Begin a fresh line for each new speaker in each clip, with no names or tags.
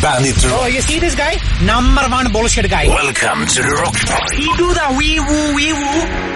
Bandit Rock.
Oh, you see this guy? Number one bullshit guy.
Welcome to the Rock Party.
He do the wee woo wee woo.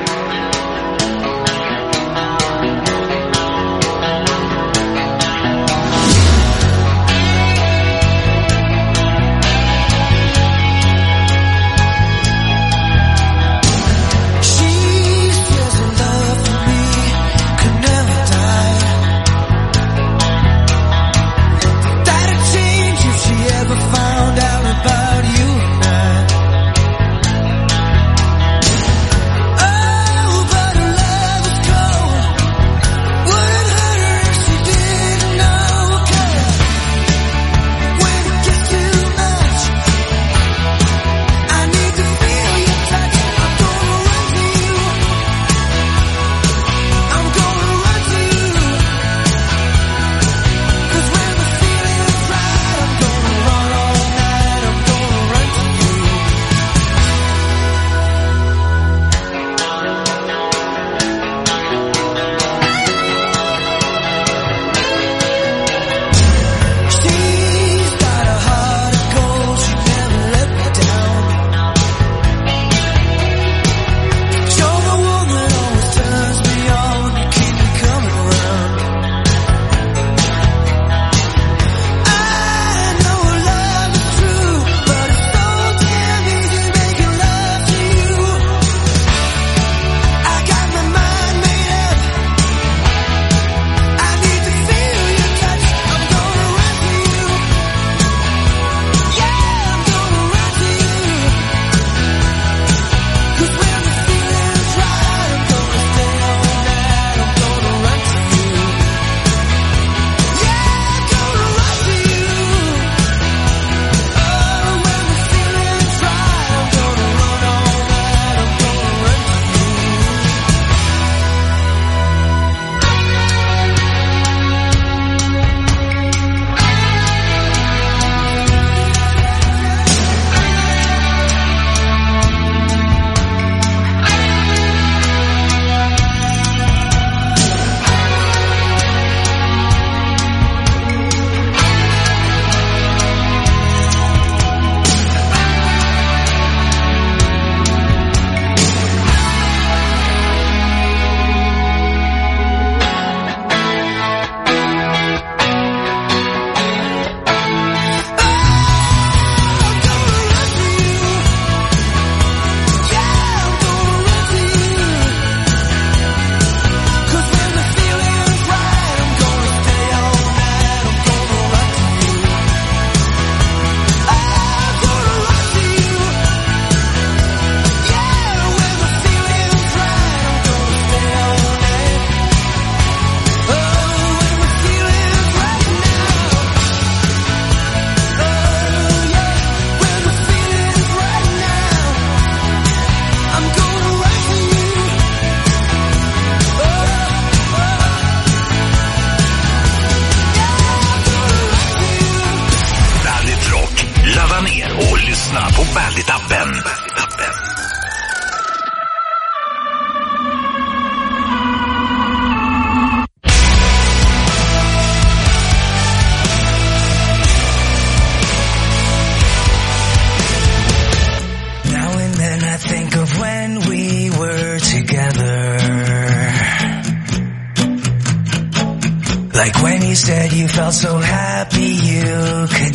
Like when you said you felt so happy you could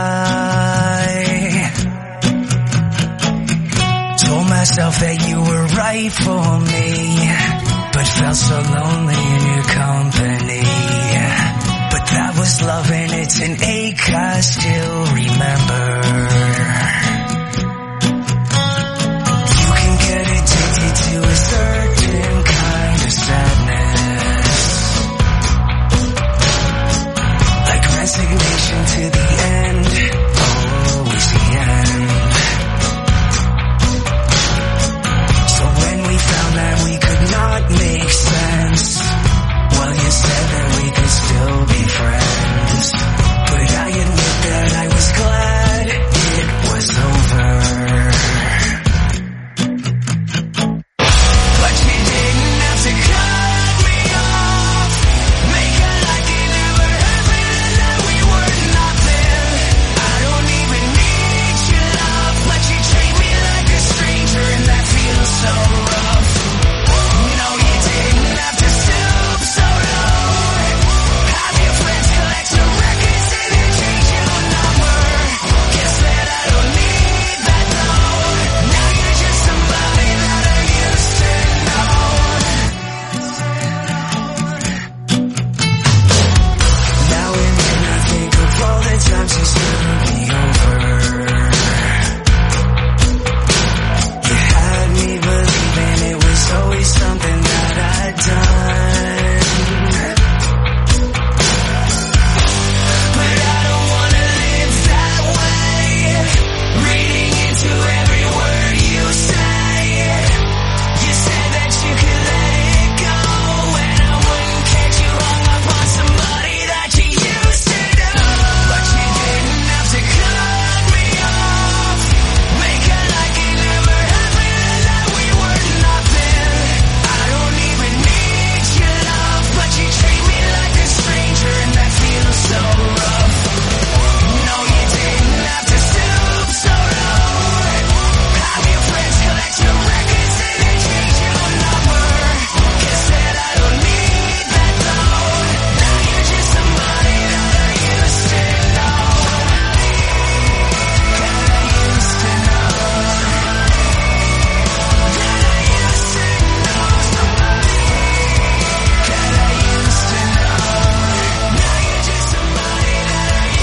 die. Told myself that you were right for me, but felt so lonely in your company. But that was love and it's an ache I still remember. You can get addicted to a certain kind of sadness, like resignation to the end, always the end. So when we found that we could not make sense, well, you said that we could still be friends. But I admit that I was glad it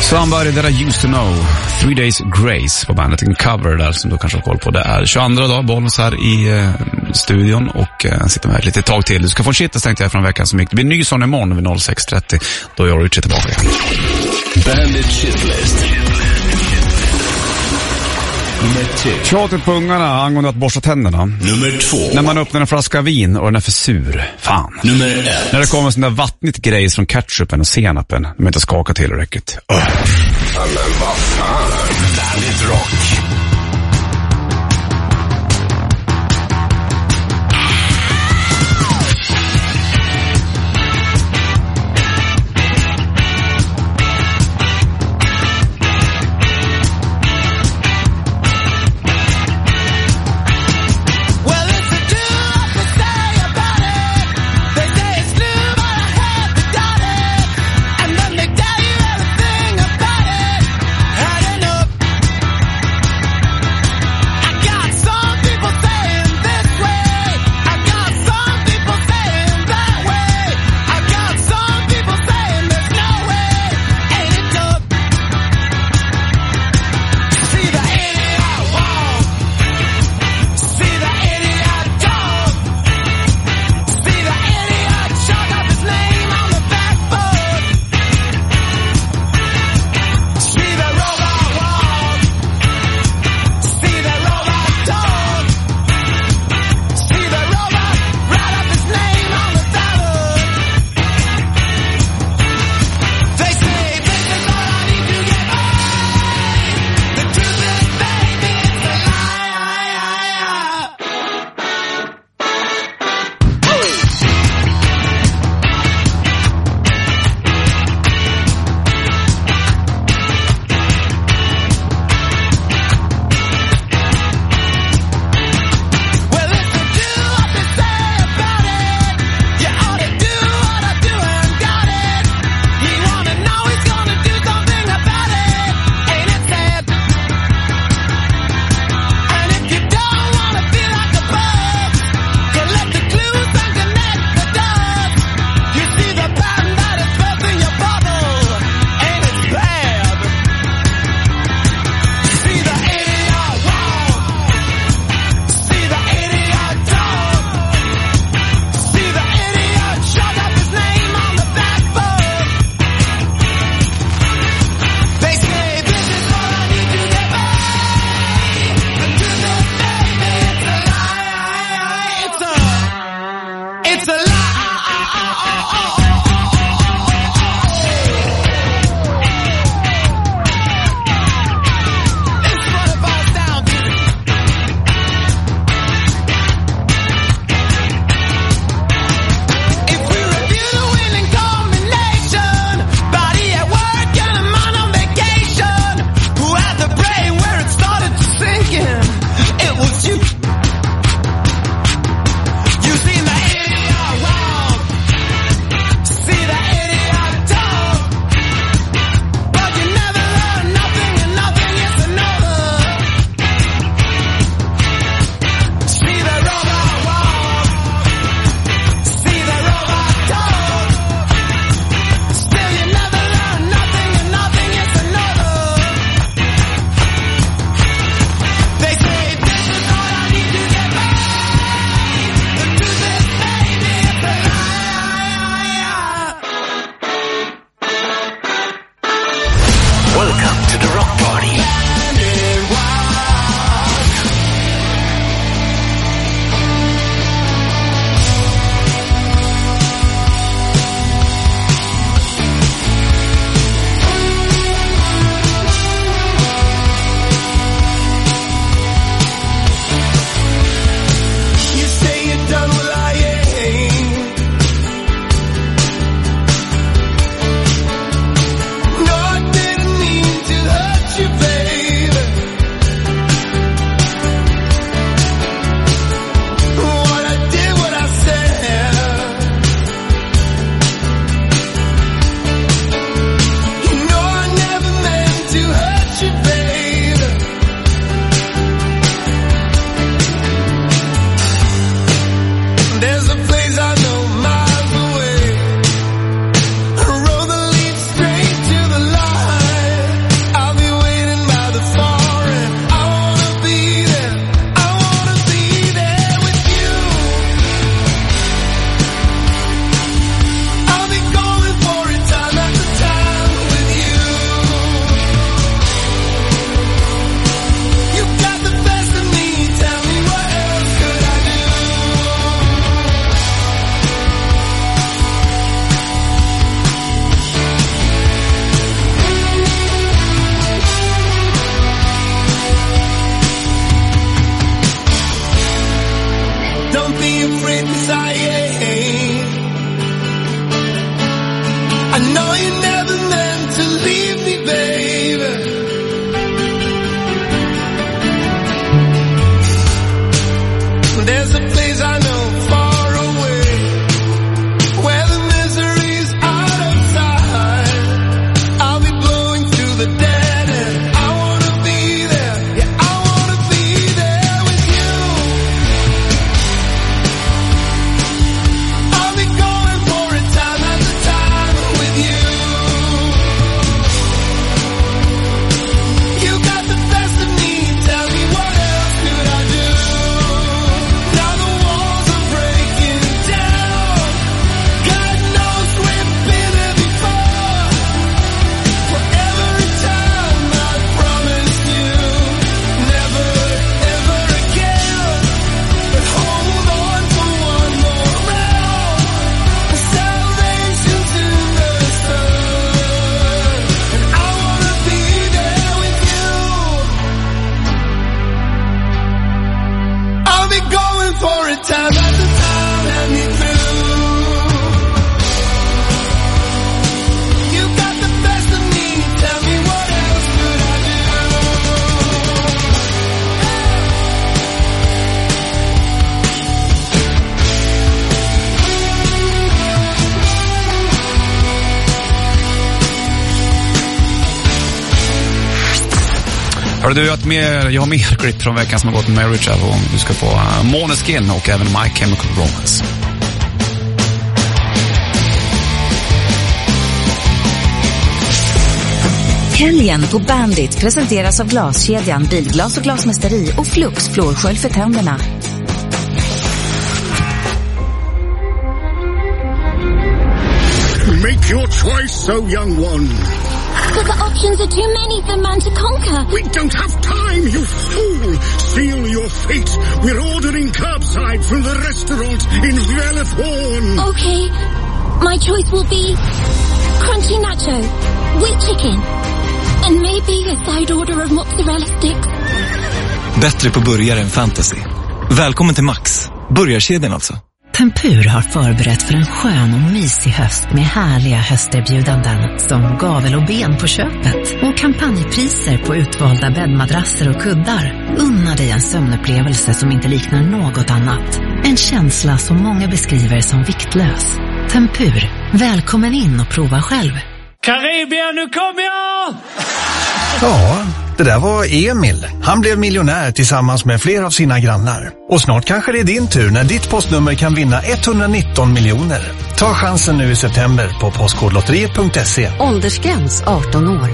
Somebody that I used to know, 3 Days Grace på bandet, en cover där som du kanske har koll på. Det är 22 dag, Bollnäs här i studion och sitter med lite tag till. Du ska få shitlist tänkte jag från veckan som gick. Det blir ny sån imorgon vid 06.30. Då är jag Richie tillbaka igen.
Bandit Shitlist.
Tjatet på ungarna angående att borsta tänderna.
Nummer 2.
När man öppnar en flaska vin och den är för sur. Fan.
Nummer 1.
När det kommer sån där vattnigt grejs från ketchupen och senapen. De inte skakar tillräckligt.
Men vad fan. Bandit Rock.
Hörru du, jag har mer klipp från veckan som har gått med Marriage här, och du ska få Måneskin och även My Chemical Romance.
Helgen på Bandit presenteras av Glaskedjan, Bilglas och Glasmästeri och Flux flårskölj för tänderna.
Make your choice, so young one.
But the options are too many for man to conquer.
We don't have time, you fool. Seal your fate. We're ordering curbside from the restaurant in Velethorn.
Okay, my choice will be crunchy nacho with chicken. And maybe a side order of mozzarella sticks.
Bättre på burgare än fantasy. Välkommen till Max. Burgarkedjan alltså.
Tempur har förberett för en skön och mysig höst med härliga hösterbjudanden som gavel och ben på köpet och kampanjpriser på utvalda bäddmadrasser och kuddar. Unna dig en sömnupplevelse som inte liknar något annat. En känsla som många beskriver som viktlös. Tempur, välkommen in och prova själv.
Karibien, nu kommer jag!
Ja, det där var Emil. Han blev miljonär tillsammans med flera av sina grannar. Och snart kanske det är din tur när ditt postnummer kan vinna 119 miljoner. Ta chansen nu i september på postkodlotteriet.se.
Åldersgräns 18 år.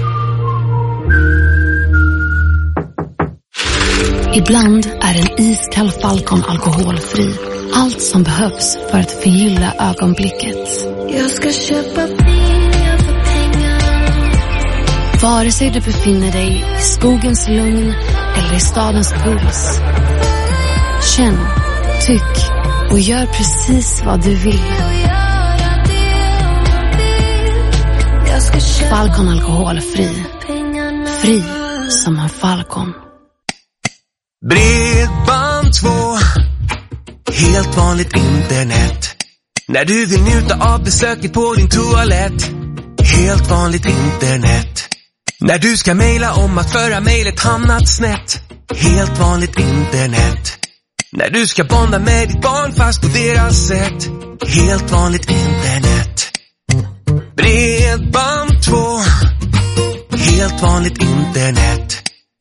Ibland är en iskall Falcon alkoholfri. Allt som behövs för att förgylla ögonblicket.
Jag ska köpa pengar för pengar.
Vare sig du befinner dig i skogens lugn eller i stadens puls. Känn, tyck och gör precis vad du vill. Falcon alkoholfri. Fri som en Falcon.
Bredband2. Helt vanligt internet. När du vill njuta av besöket på din toalett. Helt vanligt internet. När du ska mejla om att föra mejlet hamnat snett. Helt vanligt internet. När du ska bonda med ditt barn fast på deras sätt. Helt vanligt internet. Bredband2. Helt vanligt internet.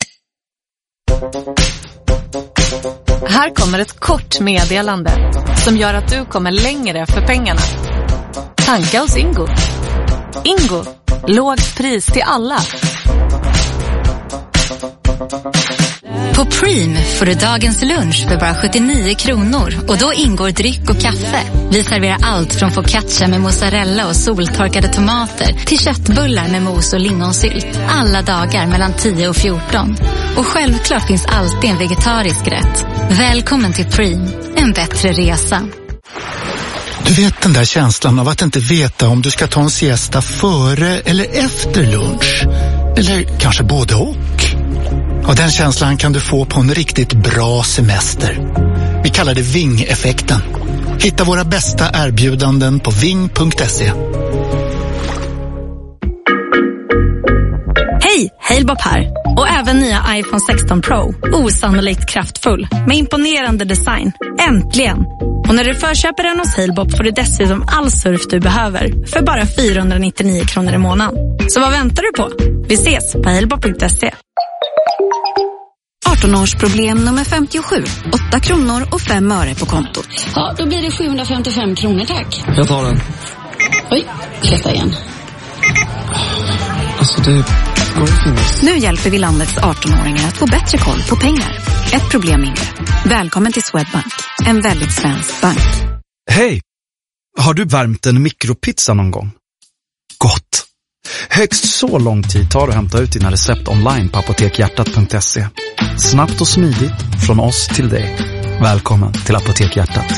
Här kommer ett kort meddelande som gör att du kommer längre för pengarna. Tanka hos Ingo. Ingo, lågt pris till alla.
På Preem får du dagens lunch för bara 79 kronor och då ingår dryck och kaffe. Vi serverar allt från focaccia med mozzarella och soltorkade tomater till köttbullar med mos och lingonsylt. Alla dagar mellan 10 och 14. Och självklart finns alltid en vegetarisk rätt. Välkommen till Preem, en bättre resa.
Du vet den där känslan av att inte veta om du ska ta en siesta före eller efter lunch. Eller kanske både och. Och den känslan kan du få på en riktigt bra semester. Vi kallar det Ving-effekten. Hitta våra bästa erbjudanden på ving.se.
Hej, Halebop här. Och även nya iPhone 16 Pro. Osannolikt kraftfull. Med imponerande design. Äntligen! Och när du förköper den hos Halebop får du dessutom all surf du behöver. För bara 499 kronor i månaden. Så vad väntar du på? Vi ses på halebop.se.
18-årsproblem nummer 57. 8 kronor och 5 öre på kontot.
Ja, då blir det 755 kronor, tack.
Jag tar den.
Oj, testa igen.
Alltså det går att finnas.
Nu hjälper vi landets 18-åringar att få bättre koll på pengar. Ett problem mindre. Välkommen till Swedbank. En väldigt svensk bank.
Hej! Har du värmt en mikropizza någon gång? Gott! Högst så lång tid tar det att hämta ut dina recept online på apotekhjärtat.se. Snabbt och smidigt från oss till dig. Välkommen till Apotek Hjärtat.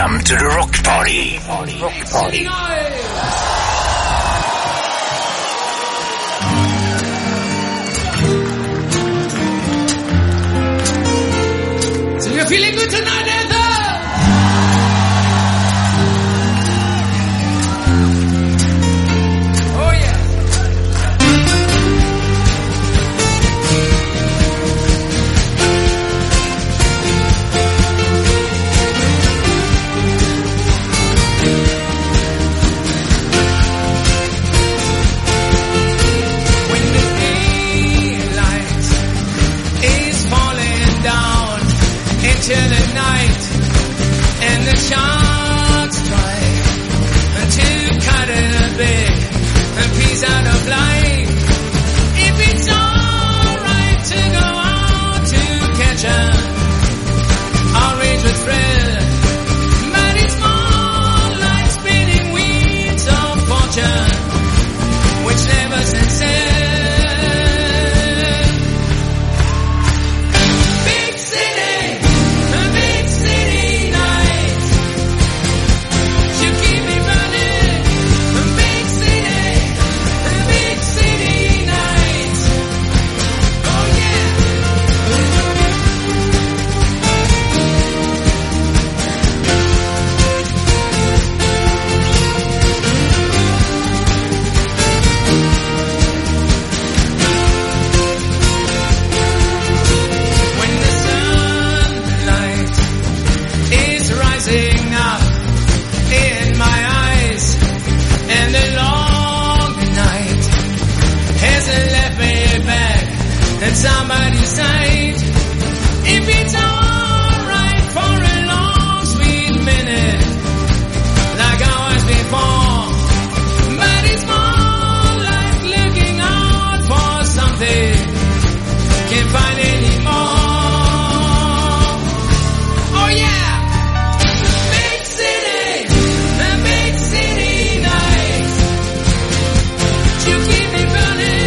Welcome to the rock party. Rock party.
So you're feeling good tonight, Ethan? Oh yeah.
To the night and the sharks try to cut a big piece out of life. If it's alright to go out to catch 'em, I'll rage with thrill, but it's more like spinning wheels of fortune, which never sets in. Somebody's side. If it's alright for a long sweet minute, like hours before, but it's more like looking out for something can't find anymore. Oh yeah, big city, the big city nights, you keep me burning.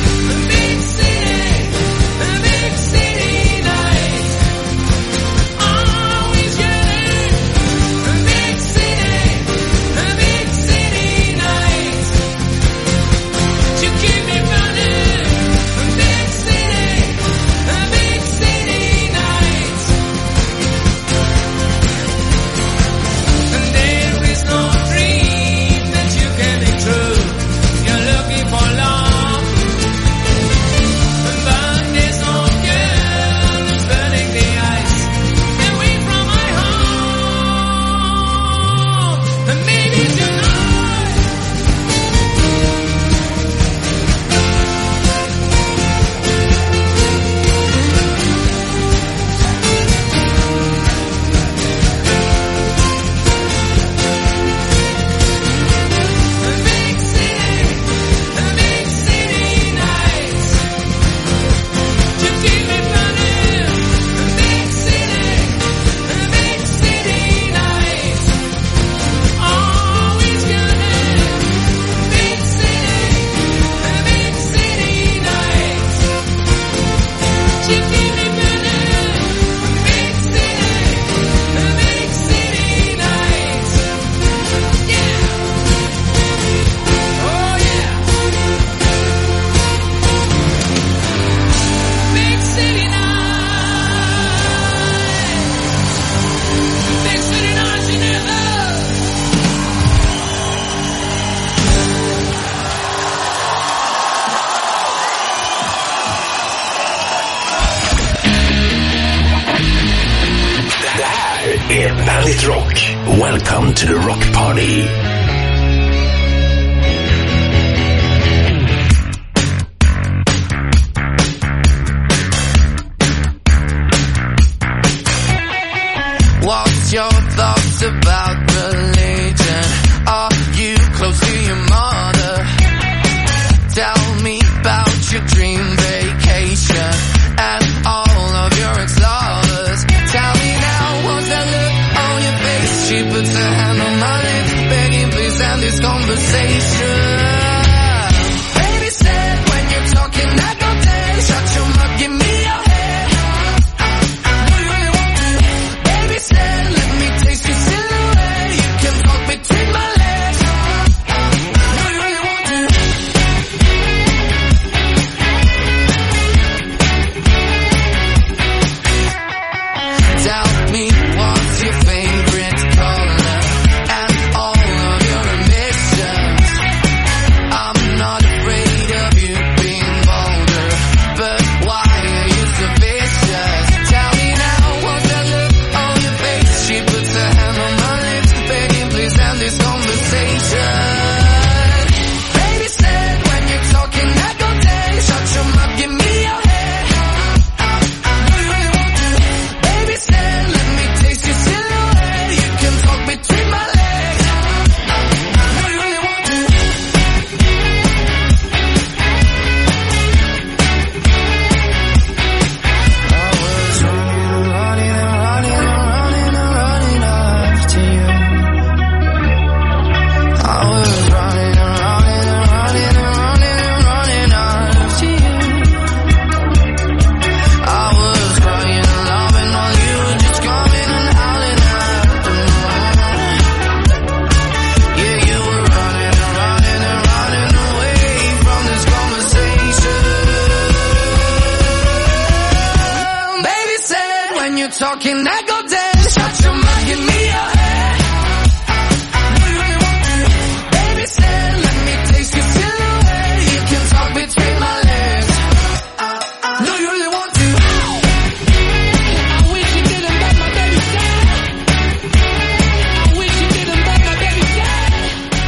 Bandit Rock. Welcome to the rock party.
What's your thoughts about religion? Are you close to your mother? Tell me about your dream vacation and all of your ex-lovers. Tell me now, what's that look on your face? She puts her hand on my lips, begging please end this conversation. Baby said when you're talking I go dead. Shut your mouth, give me your head. What do you really want to? Baby said let me taste your silhouette.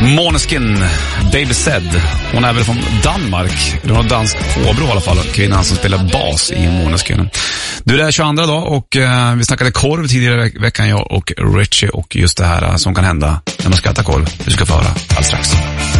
Måneskin, Baby Said. Hon är väl från Danmark. Det var dansk påbrå i alla fall. Kvinnan som spelar bas i Måneskin. Du, det är 22 dag och vi snackade korv tidigare i veckan, jag och Richie, och just det här som kan hända när man ska äta korv. Du ska få höra alldeles strax.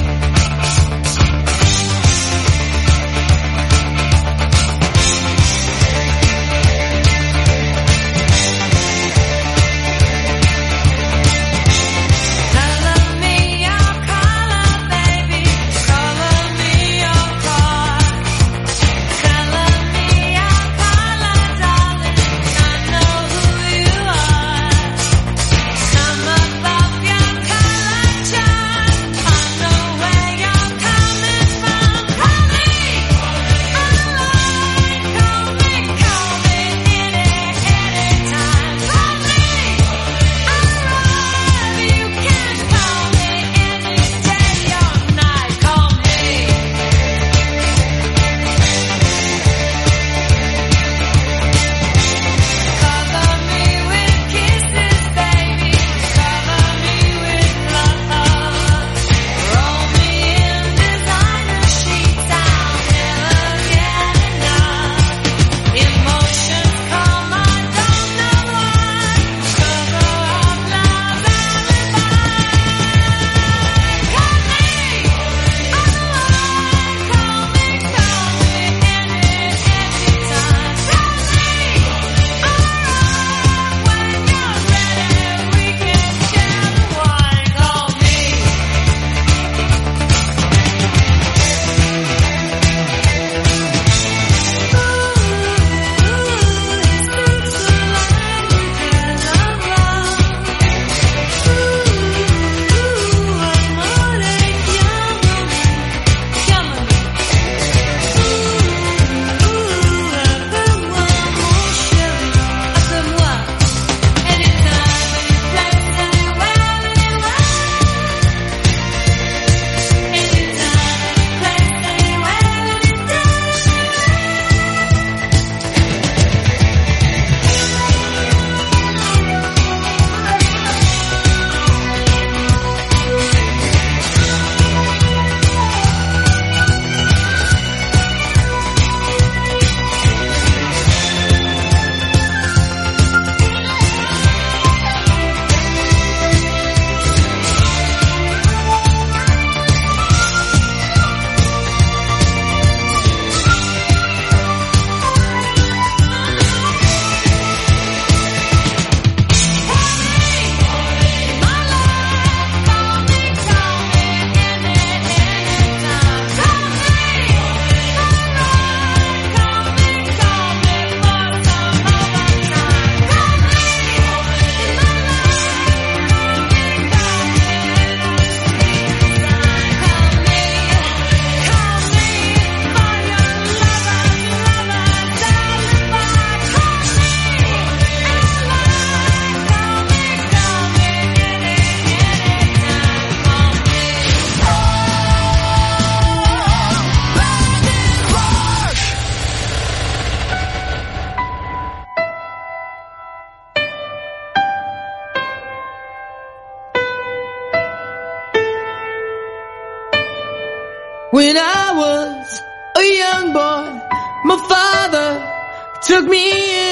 When I was a young boy, my father took me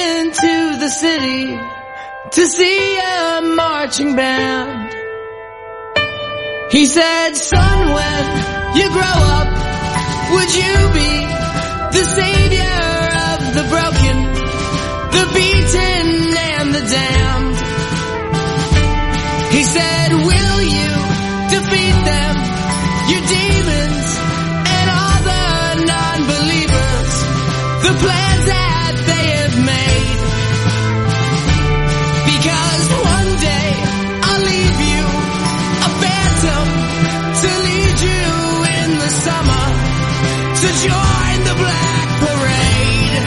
into the city to see a marching band. He said, son, when you grow up, would you be the savior of the broken, the beaten, and the damned? He said, will you defeat them, your demons, and all the non-believers, the plans that they have made? Because one day I'll leave you a phantom to lead you in the summer to join the Black Parade.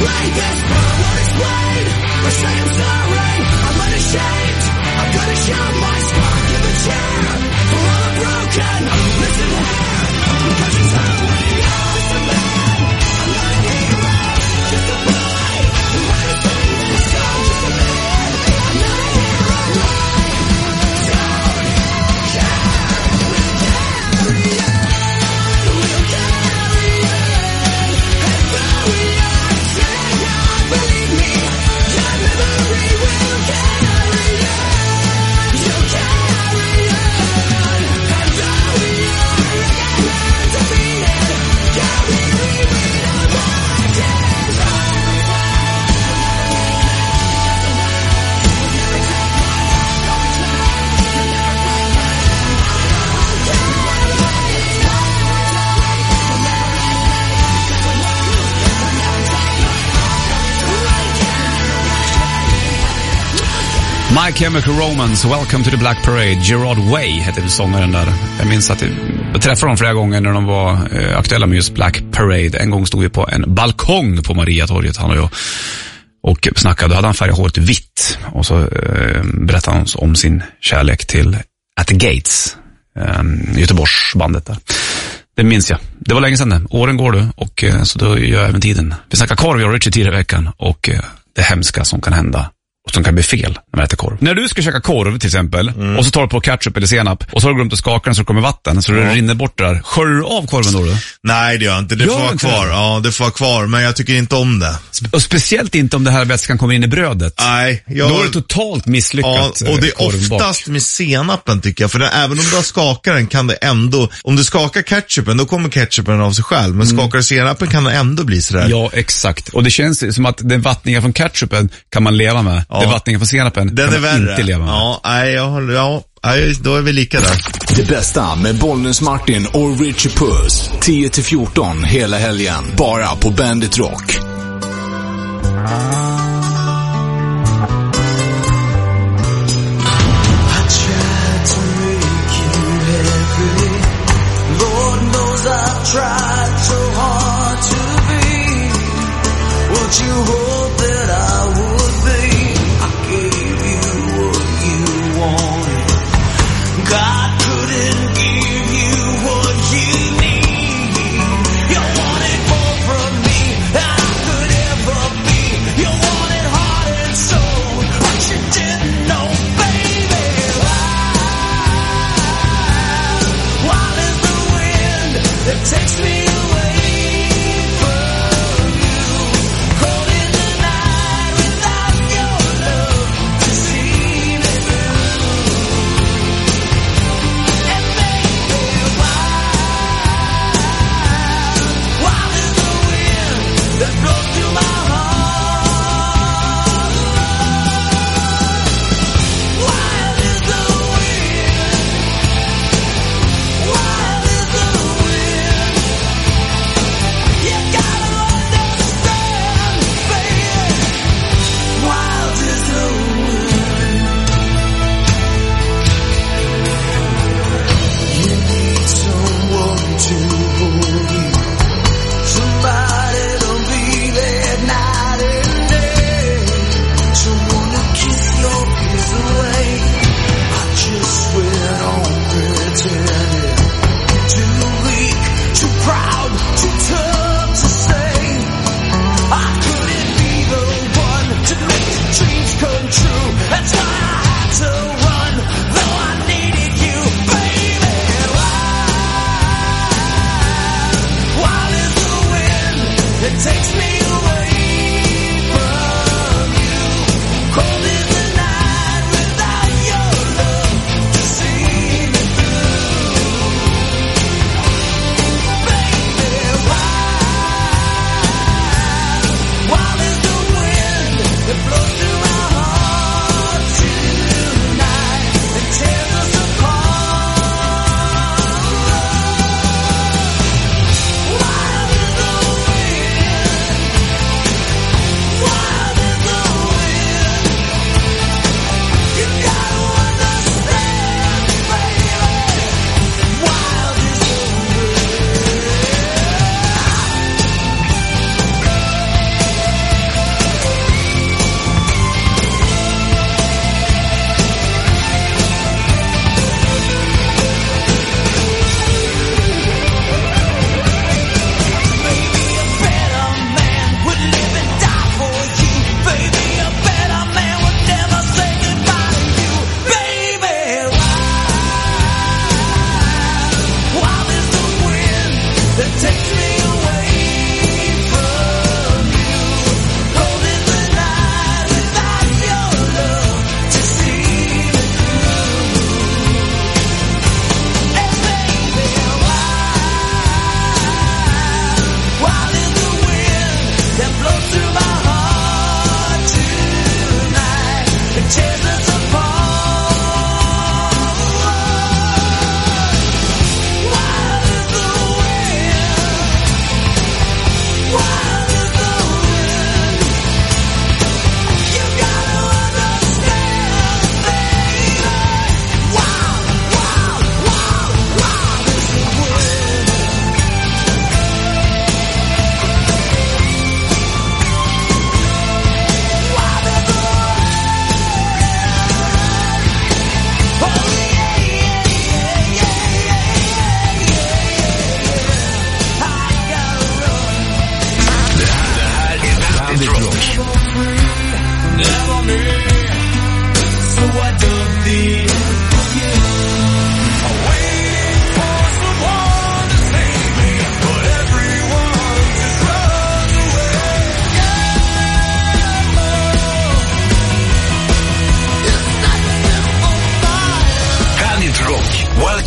break this, but I won't explain or say I'm sorry. I'm unashamed. I'm gonna show my scar. Give a chair for all the broken. Listen here, because it's how we are. Just a man, I'm not a hero. Just a boy who had a thing this song. Just a man, I'm not a hero. Don't care, we'll carry it. We'll carry it. And though we are together, believe me, your memory will carry it. You'll carry it. And though we are again defeated, carry me with a black hands
My Chemical Romance, Welcome to the Black Parade. Gerard Way heter sångaren där. Jag minns att jag träffade dem flera gånger när de var aktuella med just Black Parade. En gång stod vi på en balkong på Mariatorget, han och jag, och snackade. Då hade han färgat håret vitt och så berättade han om sin kärlek till At the Gates, Göteborgsbandet där. Det minns jag. Det var länge sedan det. Åren går du, och så då gör jag även tiden. Vi snackar korv, jag och Richie tidigare i veckan, och det hemska som kan hända och som kan bli fel när man äter korv. När du ska käka korv till exempel, och så tar du på ketchup eller senap, och så har du glömt att skaka den så det kommer vatten, så det rinner bort där. Sköljer du av korven då?
Nej, det gör jag inte. Det får vara kvar. Ja, det får vara kvar, men jag tycker inte om det.
Och speciellt inte om det här vätskan kommer in i brödet.
Nej.
Då är det totalt misslyckat.
Ja, och det är oftast med senapen tycker jag. För även om du har skakar den kan det ändå, om du skakar ketchupen, då kommer ketchupen av sig själv. Men skakar senapen kan det ändå bli sådär.
Ja, exakt. Och det känns som att den vattningen från ketchupen kan man leva med. Ja. Den vattningen från senapen
den
kan man inte leva med.
Ja, då är vi lika där.
Det bästa med Bollnäs Martin och Richie Puss. 10-14 hela helgen. Bara på Bandit Rock.
You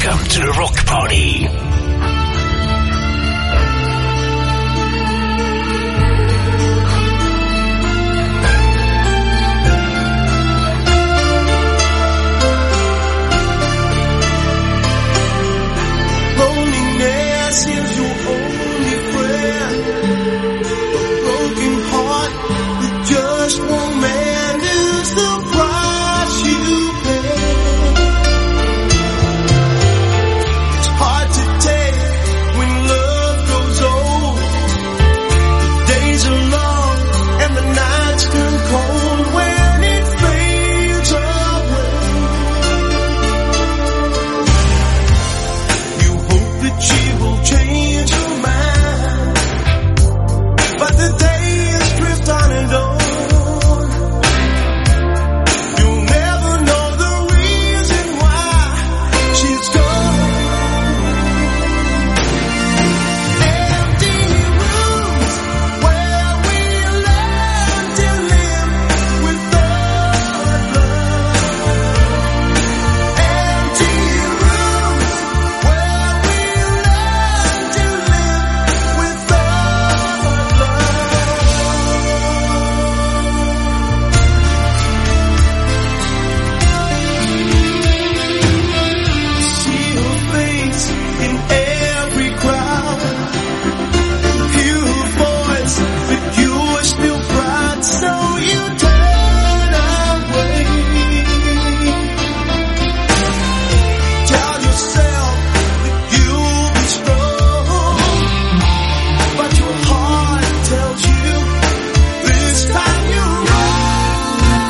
Welcome to the rock party.
Loneliness is your only friend. A broken heart that just won't mend is the price you pay. It's hard to take when love goes old. The days are long and the nights turn cold when it fades away. You hope that she will change her mind, but the days drift on and on. You'll never know the reason why she's gone. Empty rooms where we learn to live without love. Empty rooms where we learn to live without love. See her face in every crowd. Hear her voice, but you are still proud, so you turn away. Tell yourself that you'll be strong, but your heart tells you this time you're wrong.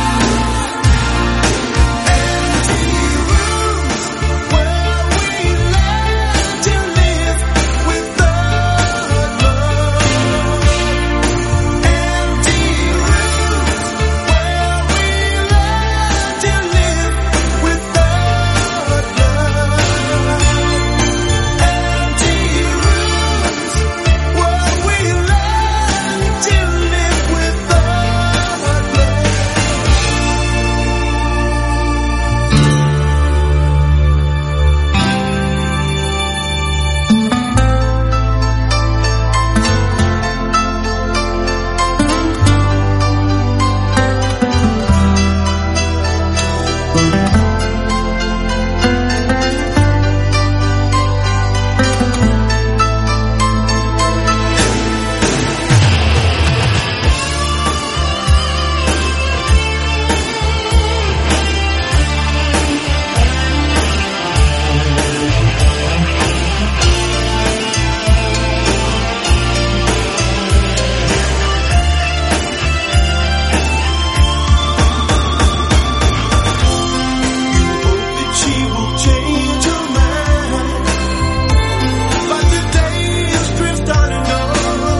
Empty rooms where we learn to live without love. Empty rooms where we learn to live without love. Empty rooms where we learn to live without love. She will change her mind, but the days drift on and on.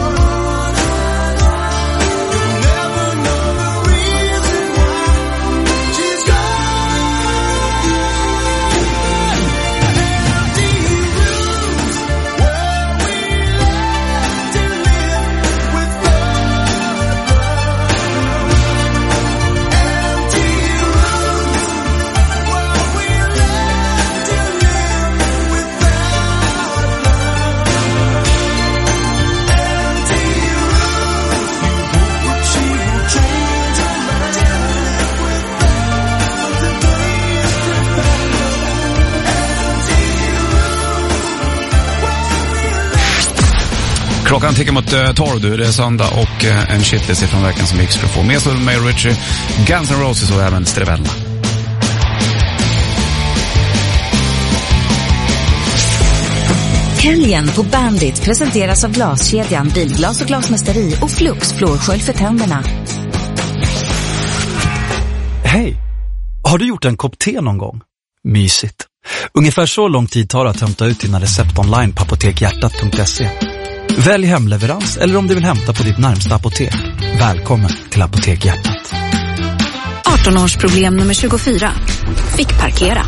You'll never know the reason why she's gone. Empty rooms where we learn to live without love. Empty rooms where we learn to live without love. Empty rooms, you hope that she will change her mind. But the days drift on.
Klockan tickar mot 12, du. Det är söndag och en shitlist från veckan som gick för att få med sig med Richie, Guns N' Roses och även Strevella.
Helgen på Bandit presenteras av Glaskedjan, Bilglas och Glasmästeri och Flux flårskölj för tänderna.
Hej! Har du gjort en kopp te någon gång? Mysigt. Ungefär så lång tid tar det att hämta ut dina recept online på apotekhjärtat.se. Välj hemleverans eller om du vill hämta på ditt närmsta apotek. Välkommen till Apotek Hjärtat.
18-årsproblem nummer 24. Fick parkera.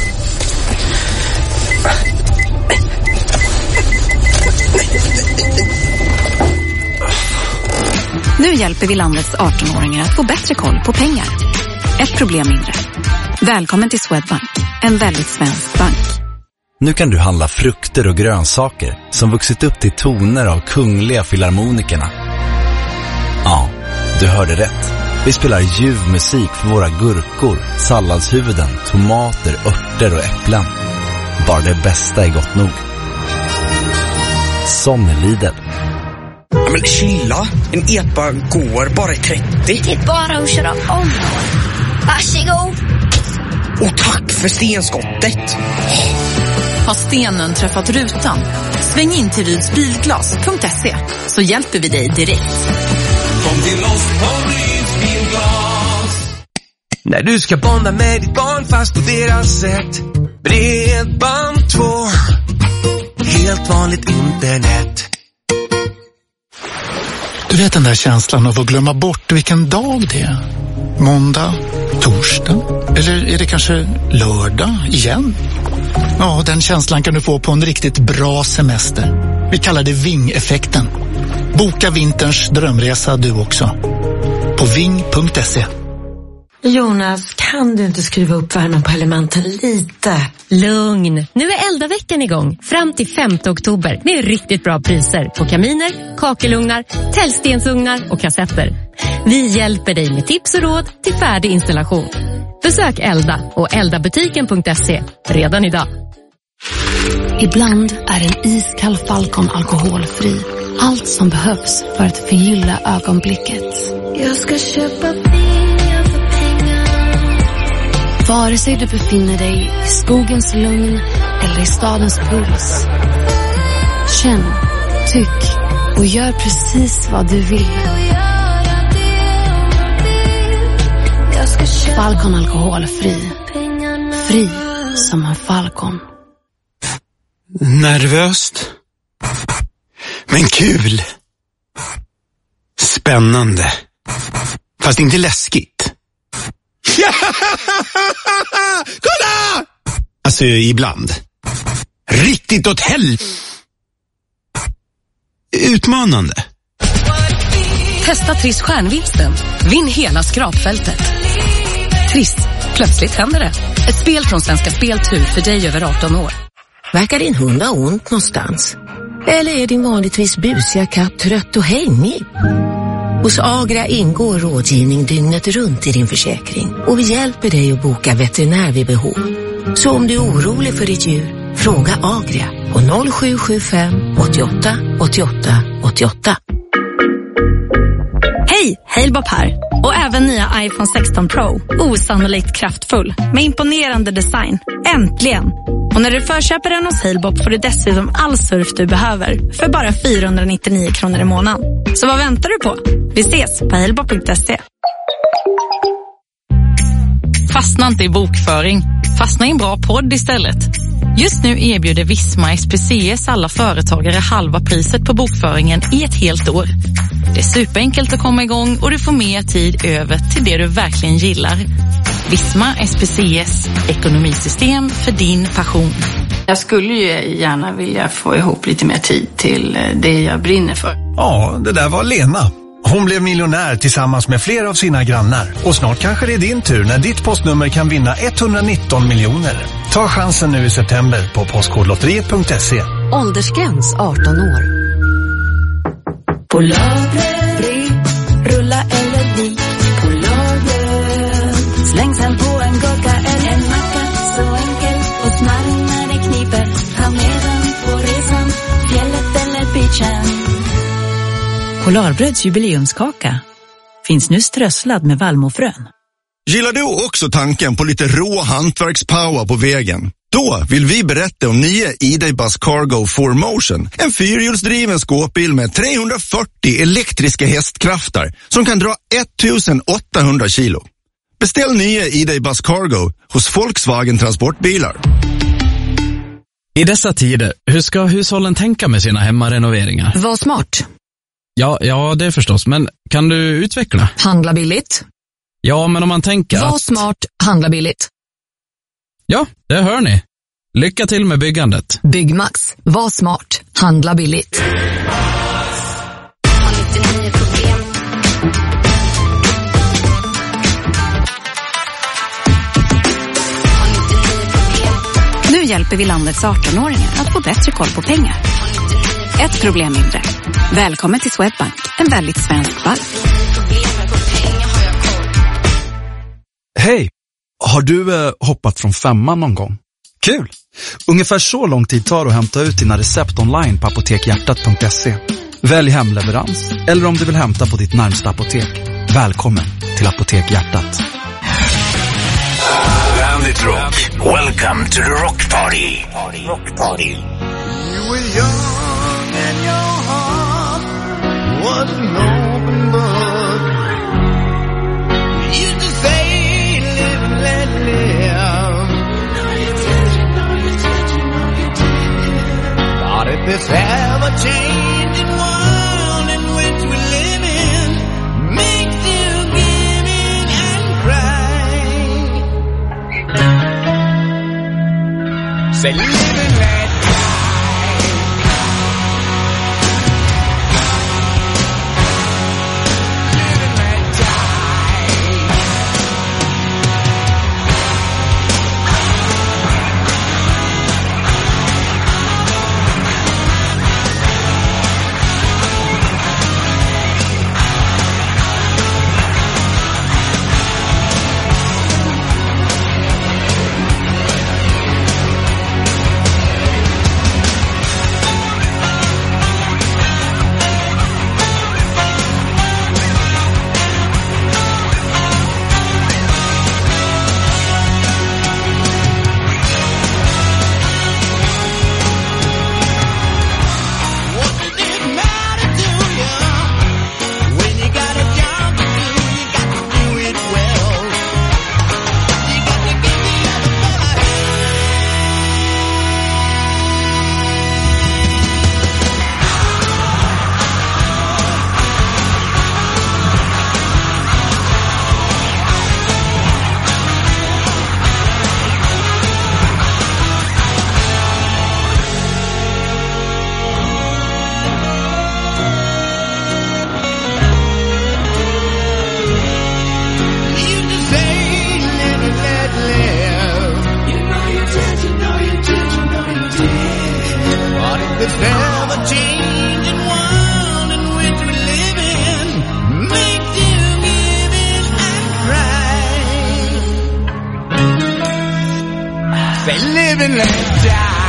Nu hjälper vi landets 18-åringar att få bättre koll på pengar. Ett problem mindre. Välkommen till Swedbank. En väldigt svensk bank.
Nu kan du handla frukter och grönsaker som vuxit upp till toner av Kungliga Filharmonikerna. Ja, du hörde rätt. Vi spelar ljuv musik för våra gurkor, salladshuvuden, tomater, örter och äpplen. Bara det bästa är gott nog. Som Lidl.
Ja, men chilla, en epa går bara i 30.
Det är bara att köra om. Varsågod.
Och tack för stenskottet.
Har stenen träffat rutan? Sväng in till rydsbilglas.se så hjälper vi dig direkt.
Kom till oss på Ryds Bilglas.
När du ska bonda med ditt barn fast på deras sätt. Bredband2. Helt vanligt internet.
Du vet den där känslan av att glömma bort vilken dag det är. Måndag, torsdag eller är det kanske lördag igen? Ja, den känslan kan du få på en riktigt bra semester. Vi kallar det Ving-effekten. Boka vinterns drömresa du också. På ving.se.
Jonas, kan du inte skruva upp värmen på elementen lite?
Lugn. Nu är Elda-veckan igång. Fram till 5 oktober med riktigt bra priser på kaminer, kakelugnar, tällstensugnar och kassetter. Vi hjälper dig med tips och råd till färdig installation. Besök Elda och eldabutiken.se redan idag.
Ibland är en iskall Falcon alkoholfri. Allt som behövs för att förgylla ögonblicket.
Jag ska köpa pengar för pengar.
Vare sig du befinner dig i skogens lugn eller i stadens puls. Känn, tyck och gör precis vad du vill. Falcon alkoholfri. Fri som en falcon.
Nervöst. Men kul. Spännande. Fast inte läskigt. Kolla! Alltså ibland. Riktigt åt utmanande.
Testa Triss stjärnvinsten. Vinn hela skrapfältet. Triss. Plötsligt händer det. Ett spel från Svenska Speltur för dig över 18 år.
Verkar din hund ha ont någonstans? Eller är din vanligtvis busiga katt trött och hängig? Hos Agra ingår rådgivning dygnet runt i din försäkring. Och vi hjälper dig att boka veterinär vid behov. Så om du är orolig för ditt djur, fråga Agra på 0775 88 88 88.
Hej, Halebop här. Och även nya iPhone 16 Pro. Osannolikt kraftfull. Med imponerande design. Äntligen! Och när du förköper den hos Halebop får du dessutom all surf du behöver. För bara 499 kronor i månaden. Så vad väntar du på? Vi ses på halebop.se.
Fastna inte i bokföring. Fastna i en bra podd istället. Just nu erbjuder Visma SPCS alla företagare halva priset på bokföringen i ett helt år. Det är superenkelt att komma igång och du får mer tid över till det du verkligen gillar. Visma SPCS, ekonomisystem för din passion.
Jag skulle ju gärna vilja få ihop lite mer tid till det jag brinner för.
Ja, det där var Lena. Hon blev miljonär tillsammans med flera av sina grannar. Och snart kanske det är din tur när ditt postnummer kan vinna 119 miljoner. Ta chansen nu i september på postkodlotteriet.se.
Åldersgräns 18 år.
På lagret, rulla eller vik. På lagret, släng sen på en gurka eller en macka. Så enkel och snabb när det kniper. Ta med den på resan, fjället eller beachen.
Polarbröds jubileumskaka finns nu strösslad med vallmofrön.
Gillar du också tanken på lite rå hantverkspower på vägen? Då vill vi berätta om nya E-Day Bus Cargo 4Motion. En fyrhjulsdriven skåpbil med 340 elektriska hästkrafter som kan dra 1800 kilo. Beställ nya E-Day Bus Cargo hos Volkswagen Transportbilar.
I dessa tider, hur ska hushållen tänka med sina hemmarenoveringar?
Var smart.
Ja, det är förstås. Men kan du utveckla?
Handla billigt.
Ja, men om man tänker
Var smart, handla billigt.
Ja, det hör ni. Lycka till med byggandet.
Byggmax. Var smart, handla billigt.
Nu
hjälper vi landets 18-åringar att få bättre koll på pengar. Ett problem mindre. Välkommen till Swedbank, en väldigt svensk bank.
Hej! Har du hoppat från 5:an någon gång? Kul! Ungefär så lång tid tar det att hämta ut dina recept online på apotekhjärtat.se. Välj hemleverans eller om du vill hämta på ditt närmsta apotek. Välkommen till Apotek Hjärtat.
Bandit Rock. Welcome to the Rock Party. Rock Party.
You were young and your heart was an open book. You used to say, live and let live. Thought if this ever-changing world in which we live in makes you give in and cry. Say, live and let live and let die.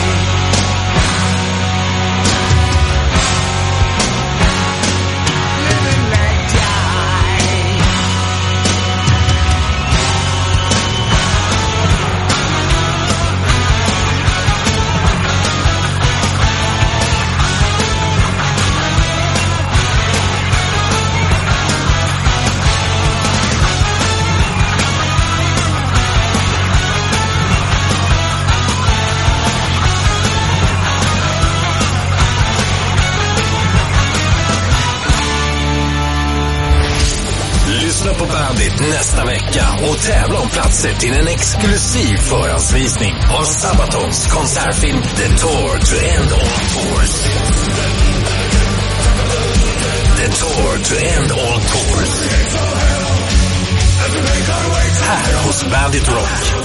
På Bandit nästa vecka och tävla om platser till en exklusiv förhandsvisning av Sabatons konsertfilm The Tour to End All Tours. The Tour to End All Tours. Här hos Bandit Rock.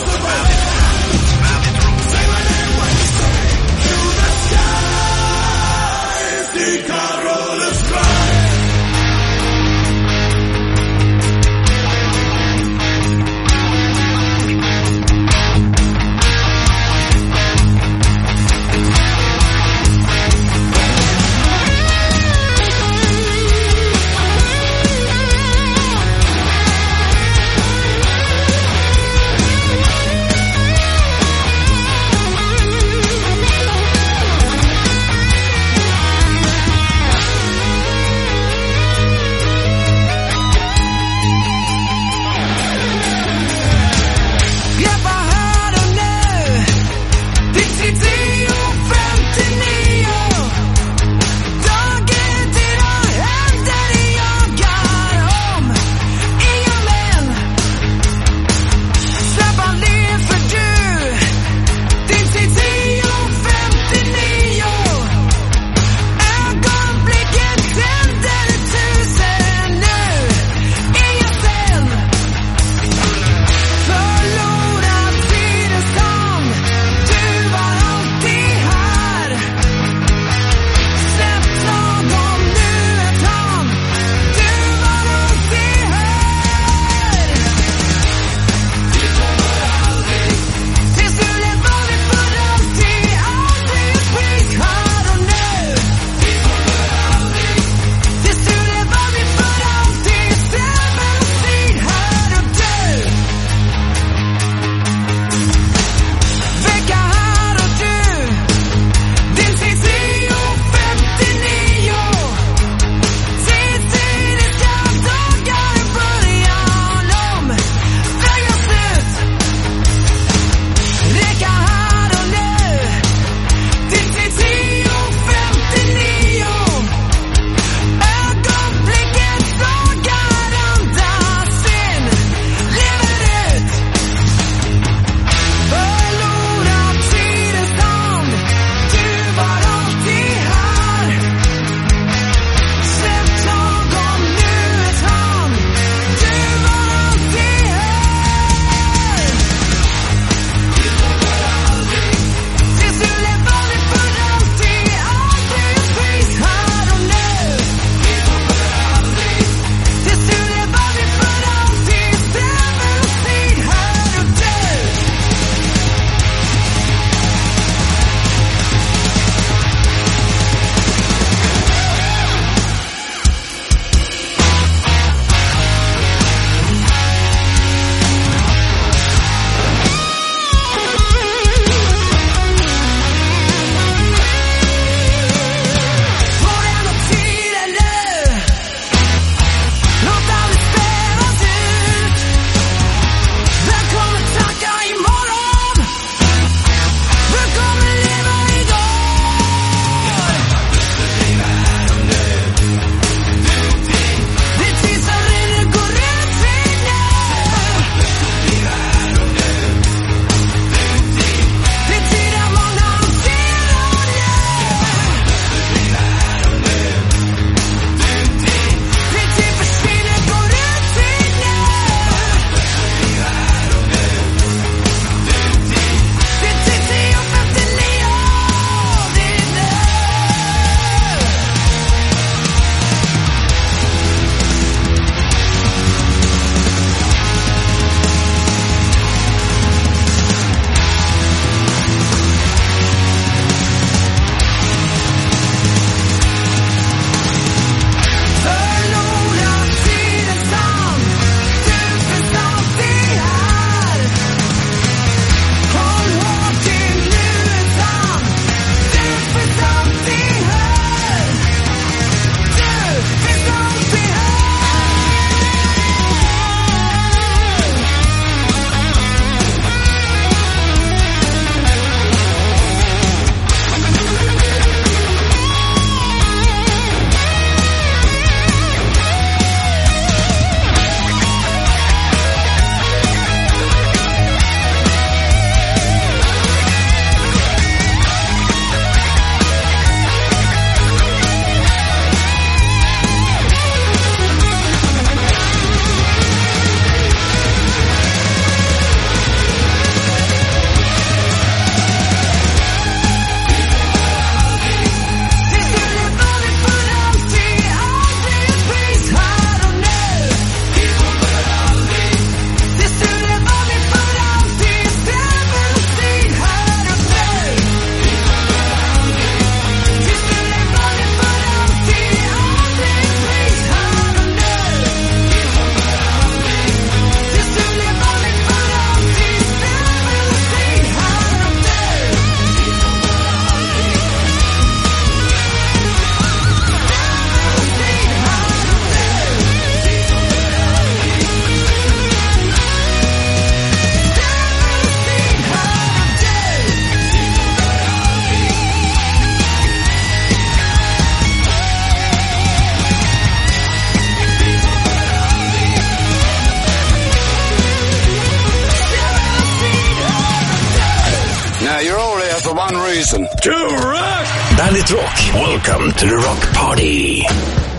You're only here for one reason.
To rock! Bandit Rock, welcome to the rock party.